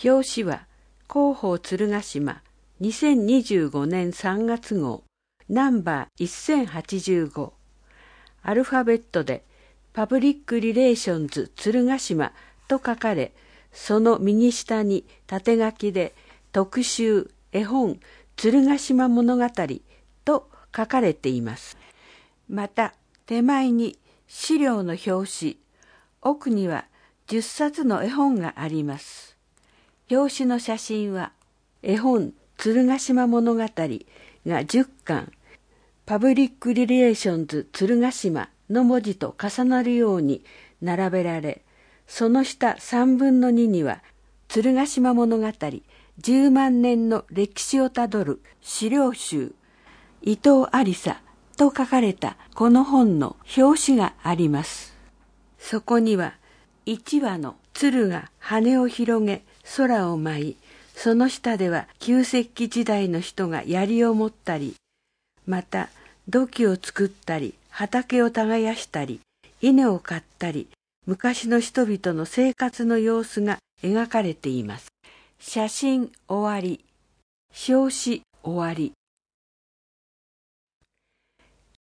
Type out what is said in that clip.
表紙は広報鶴ヶ島2025年3月号ナンバー1085。アルファベットでパブリックリレーションズ鶴ヶ島と書かれ、その右下に縦書きで特集絵本鶴ヶ島物語と書かれています。また手前に資料の表紙、奥には10冊の絵本があります。表紙の写真は絵本鶴ヶ島物語が10巻、パブリックリレーションズ鶴ヶ島の文字と重なるように並べられ、その下3分の2には鶴ヶ島物語10万年の歴史をたどる資料集伊藤ありさと書かれたこの本の表紙があります。そこには1羽の鶴が羽を広げ空を舞い、その下では旧石器時代の人が槍を持ったり、また土器を作ったり、畑を耕したり、稲を刈ったり、昔の人々の生活の様子が描かれています。写真終わり。表紙終わり。